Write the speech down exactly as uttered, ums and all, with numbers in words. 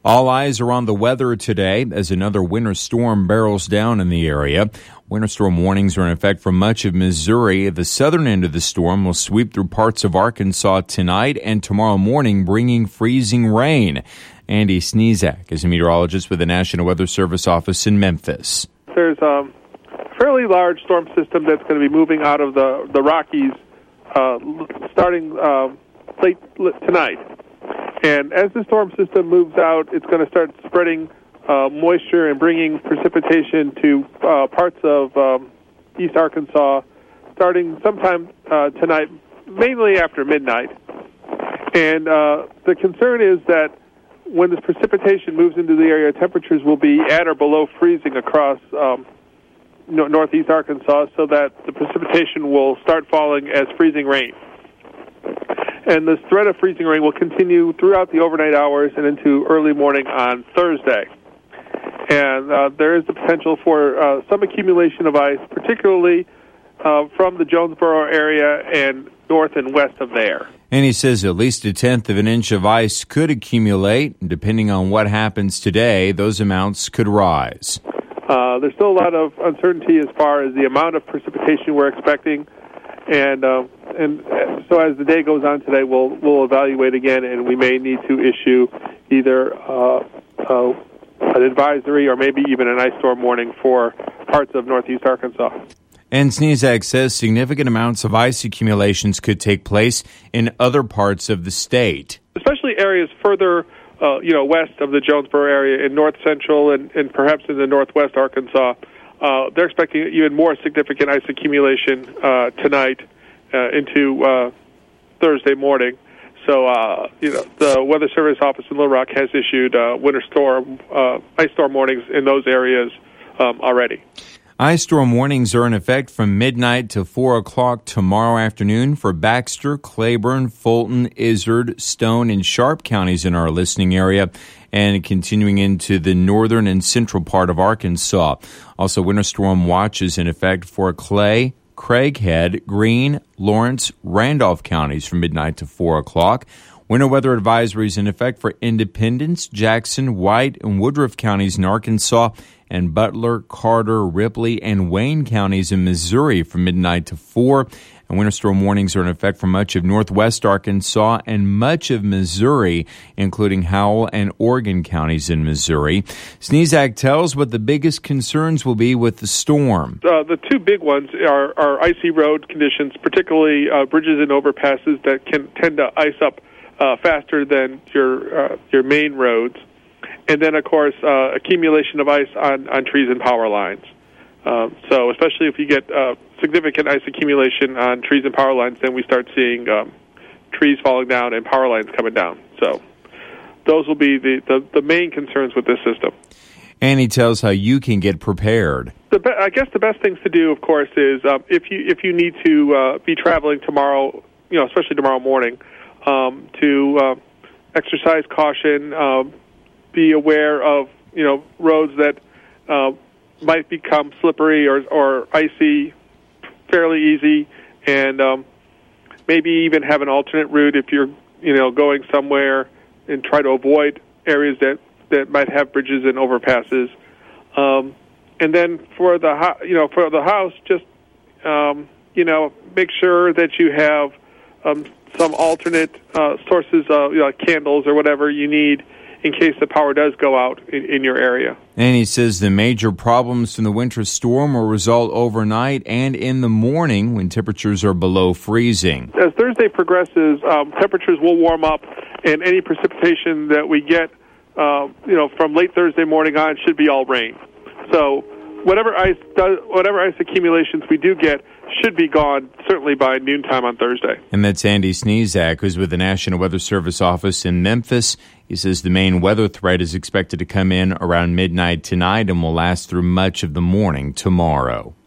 All eyes are on the weather today as another winter storm barrels down in the area. Winter storm warnings are in effect for much of Missouri. The southern end of the storm will sweep through parts of Arkansas tonight and tomorrow morning, bringing freezing rain. Andy Sneezak is a meteorologist with the National Weather Service office in Memphis. There's a fairly large storm system that's going to be moving out of the, the Rockies uh, starting uh, late tonight. And as the storm system moves out, it's going to start spreading uh, moisture and bringing precipitation to uh, parts of um, East Arkansas starting sometime uh, tonight, mainly after midnight. And uh, the concern is that when this precipitation moves into the area, temperatures will be at or below freezing across um, no- northeast Arkansas, so that the precipitation will start falling as freezing rain. And this threat of freezing rain will continue throughout the overnight hours and into early morning on Thursday. And uh, there is the potential for uh, some accumulation of ice, particularly uh, from the Jonesboro area and north and west of there. And he says at least a tenth of an inch of ice could accumulate. Depending on what happens today, those amounts could rise. Uh, there's still a lot of uncertainty as far as the amount of precipitation we're expecting. And uh, and so as the day goes on today, we'll we'll evaluate again, and we may need to issue either uh, uh, an advisory or maybe even an ice storm warning for parts of northeast Arkansas. And Sneezak says significant amounts of ice accumulations could take place in other parts of the state, especially areas further, uh, you know, west of the Jonesboro area, in north central and, and perhaps in the northwest Arkansas. Uh, they're expecting even more significant ice accumulation uh, tonight uh, into uh, Thursday morning. So, uh, you know, the Weather Service office in Little Rock has issued uh, winter storm, uh, ice storm warnings in those areas um, already. Ice storm warnings are in effect from midnight to four o'clock tomorrow afternoon for Baxter, Claiborne, Fulton, Izard, Stone, and Sharp counties in our listening area, and continuing into the northern and central part of Arkansas. Also, winter storm watches in effect for Clay, Craighead, Greene, Lawrence, Randolph counties from midnight to four o'clock. Winter weather advisories in effect for Independence, Jackson, White, and Woodruff counties in Arkansas, and Butler, Carter, Ripley, and Wayne counties in Missouri from midnight to four. And winter storm warnings are in effect for much of northwest Arkansas and much of Missouri, including Howell and Oregon counties in Missouri. Sneezak tells what the biggest concerns will be with the storm. Uh, the two big ones are, are icy road conditions, particularly uh, bridges and overpasses that can tend to ice up uh, faster than your uh, your main roads. And then, of course, uh, accumulation of ice on, on trees and power lines. Um, so especially if you get uh, significant ice accumulation on trees and power lines, then we start seeing um, trees falling down and power lines coming down. So those will be the, the, the main concerns with this system. And he tells how you can get prepared. The be- I guess the best things to do, of course, is um, if you if you need to uh, be traveling tomorrow, you know, especially tomorrow morning, um, to uh, exercise caution, um, be aware of, you know, roads that uh, might become slippery or, or icy fairly easy, and um, maybe even have an alternate route if you're, you know, going somewhere, and try to avoid areas that, that might have bridges and overpasses. Um, and then for the ho- you know for the house, just um, you know, make sure that you have um, some alternate uh, sources of, you know, candles or whatever you need in case the power does go out in, in your area. And he says the major problems from the winter storm will result overnight and in the morning when temperatures are below freezing. As Thursday progresses, um, temperatures will warm up, and any precipitation that we get, uh, you know, from late Thursday morning on should be all rain. So whatever ice does, whatever ice accumulations we do get should be gone certainly by noontime on Thursday. And that's Andy Sneezak, who's with the National Weather Service office in Memphis. He says the main weather threat is expected to come in around midnight tonight and will last through much of the morning tomorrow.